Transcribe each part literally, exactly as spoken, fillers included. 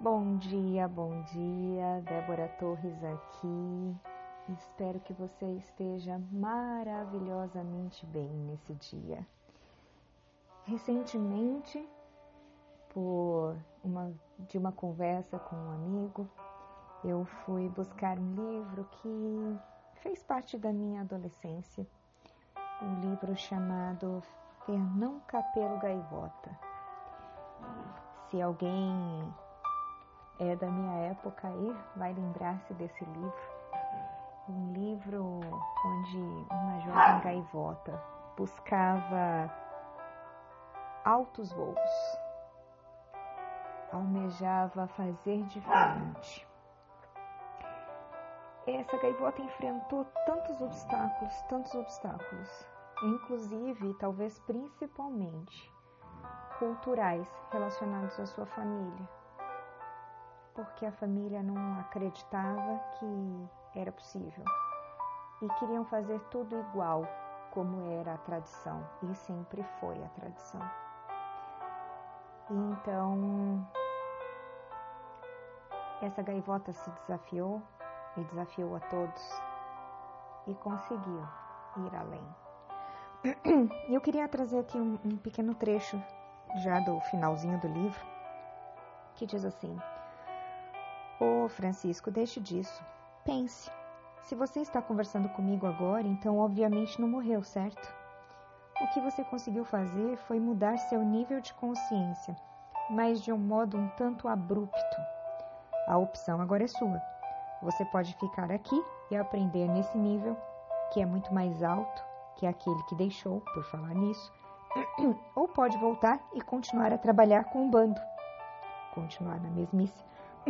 Bom dia, bom dia, Débora Torres aqui. Espero que você esteja maravilhosamente bem nesse dia. Recentemente, por uma, de uma conversa com um amigo, eu fui buscar um livro que fez parte da minha adolescência, um livro chamado Fernão Capelo Gaivota. Se alguém é da minha época aí, vai lembrar-se desse livro. Um livro onde uma jovem gaivota buscava altos voos, almejava fazer diferente. Essa gaivota enfrentou tantos obstáculos, tantos obstáculos, inclusive, talvez principalmente, culturais relacionados à sua família, porque a família não acreditava que era possível e queriam fazer tudo igual como era a tradição, e sempre foi a tradição. E então, essa gaivota se desafiou e desafiou a todos e conseguiu ir além. E eu queria trazer aqui um, um pequeno trecho já do finalzinho do livro, que diz assim: Ô Francisco, deixe disso. Pense, se você está conversando comigo agora, então obviamente não morreu, certo? O que você conseguiu fazer foi mudar seu nível de consciência, mas de um modo um tanto abrupto. A opção agora é sua. Você pode ficar aqui e aprender nesse nível, que é muito mais alto que aquele que deixou, por falar nisso, ou pode voltar e continuar a trabalhar com o bando, continuar na mesmice.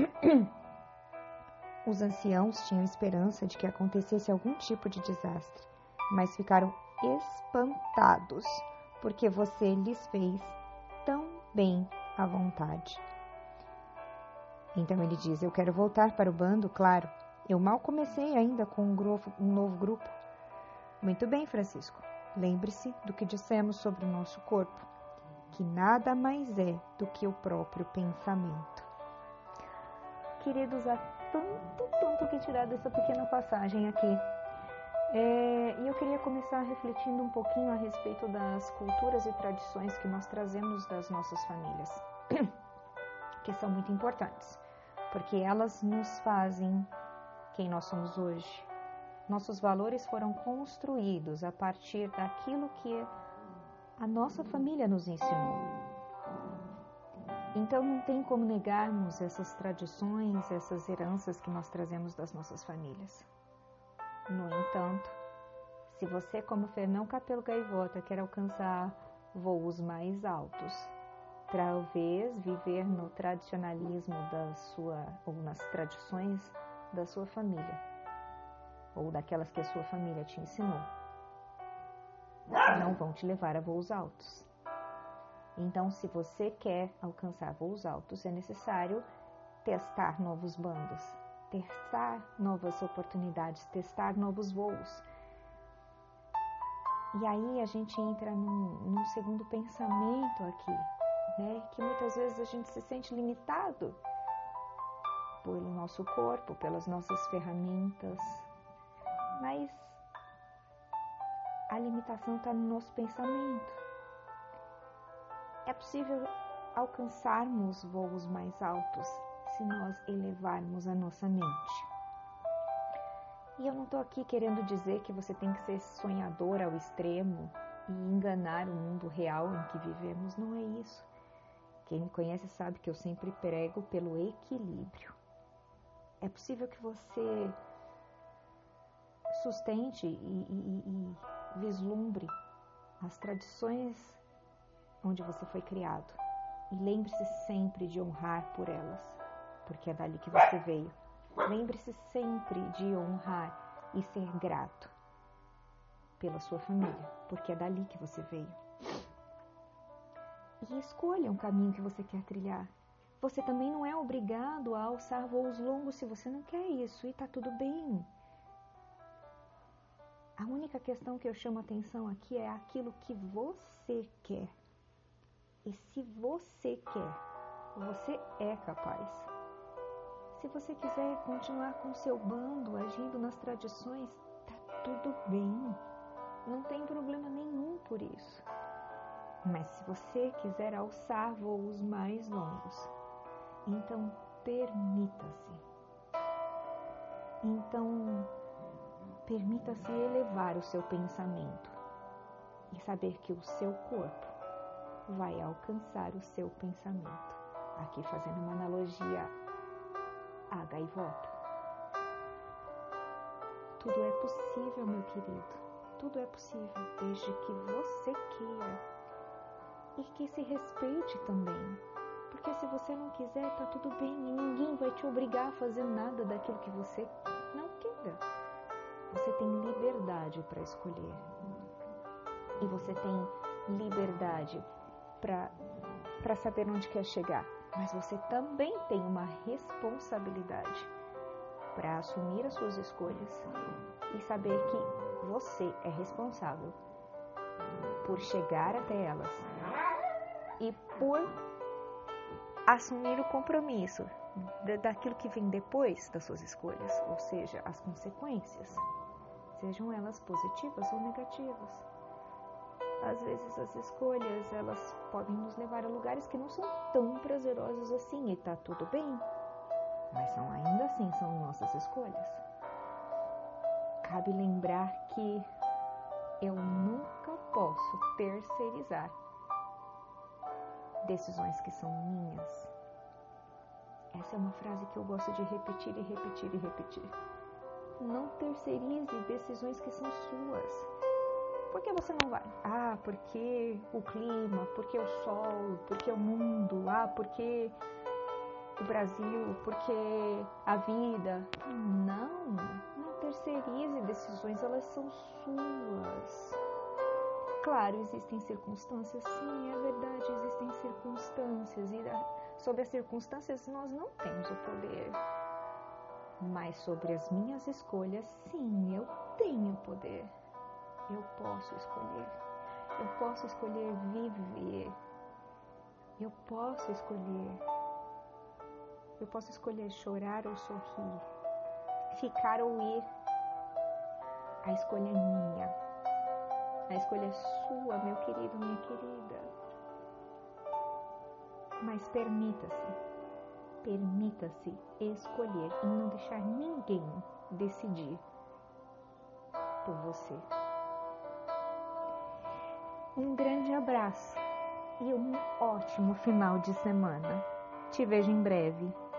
Os anciãos tinham esperança de que acontecesse algum tipo de desastre, mas ficaram espantados, porque você lhes fez tão bem à vontade. Então ele diz: eu quero voltar para o bando, claro. Eu mal comecei ainda com um, grupo, um novo grupo. Muito bem, Francisco. Lembre-se do que dissemos sobre o nosso corpo, que nada mais é do que o próprio pensamento. Queridos, há tanto, tanto que tirar dessa pequena passagem aqui. É, e eu queria começar refletindo um pouquinho a respeito das culturas e tradições que nós trazemos das nossas famílias, que são muito importantes, porque elas nos fazem quem nós somos hoje. Nossos valores foram construídos a partir daquilo que a nossa família nos ensinou. Então não tem como negarmos essas tradições, essas heranças que nós trazemos das nossas famílias. No entanto, se você, como Fernão Capelo Gaivota, quer alcançar voos mais altos, talvez viver no tradicionalismo da sua, ou nas tradições da sua família, ou daquelas que a sua família te ensinou, não vão te levar a voos altos. Então, se você quer alcançar voos altos, é necessário testar novos bandos, testar novas oportunidades, testar novos voos. E aí a gente entra num, num segundo pensamento aqui, né? Que muitas vezes a gente se sente limitado pelo nosso corpo, pelas nossas ferramentas, mas a limitação está no nosso pensamento. É possível alcançarmos voos mais altos se nós elevarmos a nossa mente. E eu não estou aqui querendo dizer que você tem que ser sonhador ao extremo e enganar o mundo real em que vivemos. Não é isso. Quem me conhece sabe que eu sempre prego pelo equilíbrio. É possível que você sustente e, e, e vislumbre as tradições onde você foi criado. E lembre-se sempre de honrar por elas, porque é dali que você veio. Lembre-se sempre de honrar e ser grato pela sua família, porque é dali que você veio. E escolha um caminho que você quer trilhar. Você também não é obrigado a alçar voos longos se você não quer isso, e está tudo bem. A única questão que eu chamo a atenção aqui é aquilo que você quer. E se você quer, você é capaz. Se você quiser continuar com o seu bando, agindo nas tradições, tá tudo bem. Não tem problema nenhum por isso. Mas se você quiser alçar voos mais longos, então permita-se. Então, permita-se elevar o seu pensamento e saber que o seu corpo vai alcançar o seu pensamento. Aqui fazendo uma analogia à gaivota. Tudo é possível, meu querido. Tudo é possível, desde que você queira e que se respeite também. Porque se você não quiser, tá tudo bem e ninguém vai te obrigar a fazer nada daquilo que você não queira. Você tem liberdade para escolher. E você tem liberdade para para saber onde quer chegar. Mas você também tem uma responsabilidade para assumir as suas escolhas e saber que você é responsável por chegar até elas e por assumir o compromisso daquilo que vem depois das suas escolhas, ou seja, as consequências, sejam elas positivas ou negativas. Às vezes as escolhas, elas podem nos levar a lugares que não são tão prazerosos assim e tá tudo bem, mas são, ainda assim são nossas escolhas. Cabe lembrar que eu nunca posso terceirizar decisões que são minhas. Essa é uma frase que eu gosto de repetir e repetir e repetir. Não terceirize decisões que são suas. Por que você não vai? Ah, porque o clima, porque o sol, porque o mundo, ah, porque o Brasil, porque a vida. Não, não terceirize decisões, elas são suas. Claro, existem circunstâncias, sim, é verdade, existem circunstâncias e sobre as circunstâncias nós não temos o poder. Mas sobre as minhas escolhas, sim, eu tenho poder. Eu posso escolher. Eu posso escolher viver. Eu posso escolher. Eu posso escolher chorar ou sorrir. Ficar ou ir. A escolha é minha. A escolha é sua, meu querido, minha querida. Mas permita-se. Permita-se escolher e não deixar ninguém decidir por você. Um grande abraço e um ótimo final de semana. Te vejo em breve.